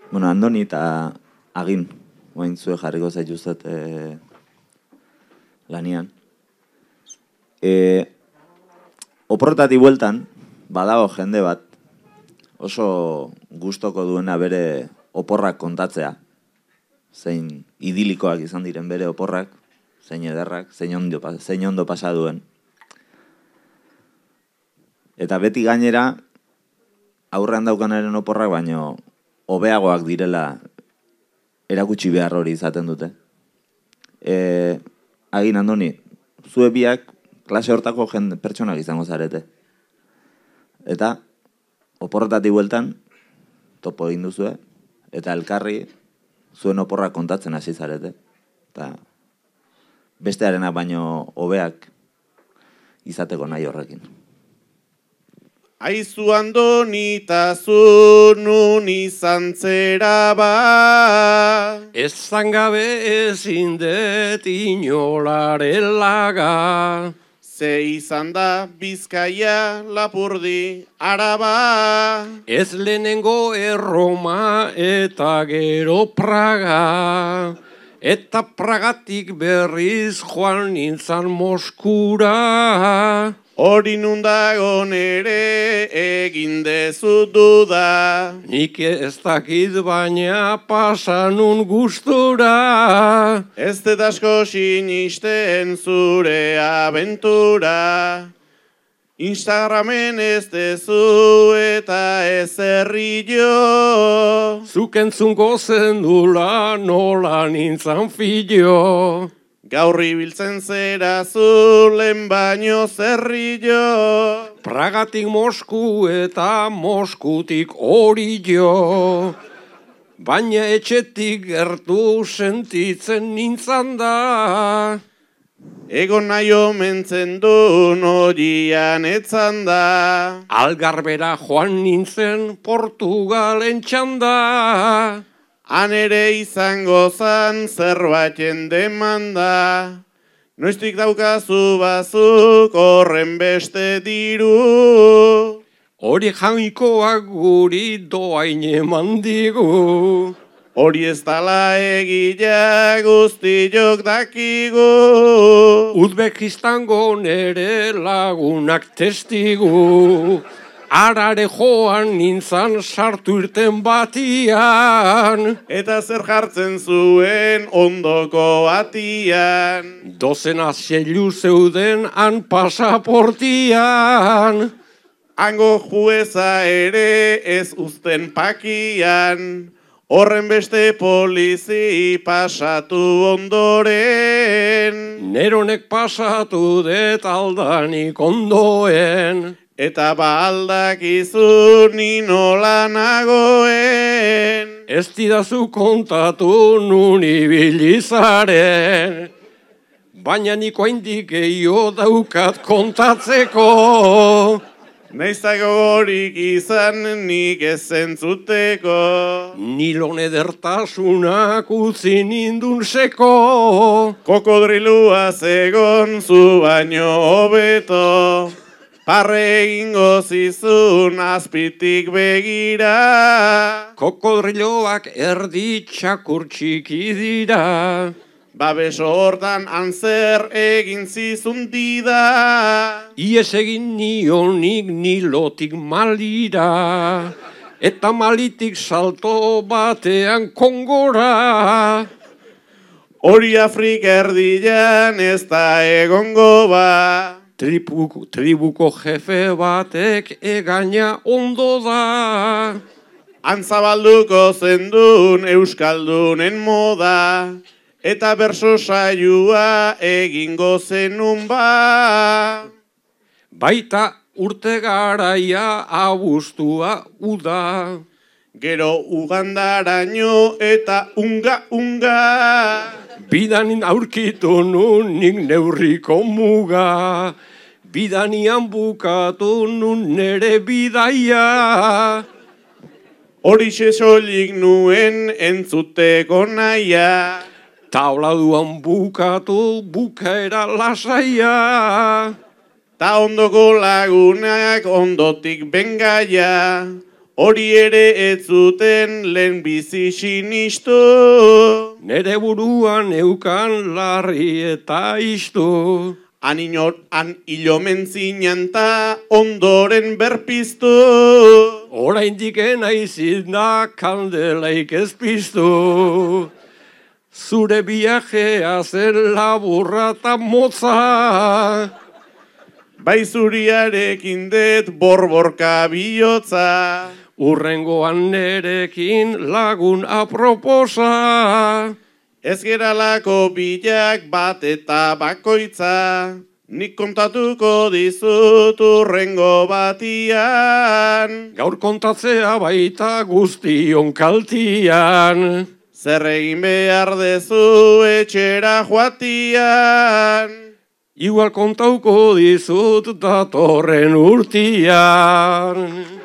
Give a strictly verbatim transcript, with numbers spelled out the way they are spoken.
Bueno, Andoni eta Agin, oain zue jarriko zaituzet e, lanian. E, oporretati bueltan, badago jende bat, oso gustoko duena bere oporrak kontatzea, zein idilikoak izan diren bere oporrak, zein ederrak, zein ondo, zein ondo pasa duen. Eta beti gainera, aurrean daukanaren oporrak, baino hobeagoak direla erakutsi behar hori izaten dute. E, Agin, Andoni, zue biak klase hortako jende pertsonak izango zarete. Eta oporretatik bueltan, topo egin duzue, eta elkarri zuen oporrak kontatzen hasi zarete. Eta bestearena baino hobeak izateko nahi horrekin. Aizu Andoni ta zu nun izan zera ba. Ezan gabe ezin det inolarelaga. Ze izan da Bizkaia, Lapurdi, Araba. Ez lehenengo Erroma eta gero Praga. Eta Pragatik berriz joan nintzan Moskura. Hori nundagon ere egin dezu duda. Nik ez dakit baina pasanun gustura. Ez dut asko sinisten zure abentura. Instagramen ez dezu eta ez herrillo. Zuk entzungo zendula nola nintzan fillo. Gaur ibiltzen zera zulen baino zerrillo. Pragatik Mosku eta Moskutik Orillo. Baina etxetik gertu sentitzen nintzan da. Egon nahi omentzen duen horian etzan da. Algarbera joan nintzen Portugalen txanda. Han ere izango zan zerbaiten demanda. Noiztik daukazu bazuk horren beste diru. Hori jainkoak guri doain eman digu. Hori ez dala egila guztiok dakigu. Uzbekistango nere lagunak testigu. Arare joan nintzan sartu irten batian. Eta zer jartzen zuen ondoko atian. Dozena xelu zeuden han pasaportian. Hango jueza ere ez uzten pakian. Horren beste polizi pasatu ondoren. Neronek pasatu det aldanik ondoen. Eta ba aldakizu ni nola nagoen. Ez didazu kontatu nun ibilizaren. Baina niko haindik gehiago daukat kontatzeko. Naiztako gorik izan nik ez entzuteko. Nilon edertasunak utzi nindun seko. Kokodrilua zegon zu baino hobeto. Parre egingo zizun azpitik begira. Kokodriloak erdi txakur txiki dira. Babeso hortan antzer egin zizun dida. Ies egin nionik nilotik malira. Eta malitik salto batean Kongora. Hori Afrika erdian ez da egongo ba. Tribuko, tribuko jefe batek egaina ondo da. Antzabalduko zendun euskaldunen moda. Eta berso saioa egingo zenun ba. Baita urte garaia abuztua uda. Gero ugandaraino eta unga-unga. Bidanin aurkitu nun nik neurriko muga. Bidanian bukatu nun nere bidaia. Horixe soilik nuen entzuteko naia. Tauladuan bukatu bukaera lasaia. Ta ondoko lagunak ondotik bengaia. Hori ere ez zuten lehen bizi sinistu. Nere buruan eukan larri eta istu. Han inor, han ilomen zinan ta ondoren berpiztu. Oraindik naizin da kandelaik ez piztu. Zure viajea zen laburra eta motza. Bai zuriarekin det borborka bihotza. Urrengoan nerekin lagun aproposa. Ez geralako bilak bat eta bakoitza, nik kontatuko dizut urrengo batian. Gaur kontatzea baita guztion kaltian. Zer egin behar dezu etxera joatian. Igual kontauko dizut datorren urtian.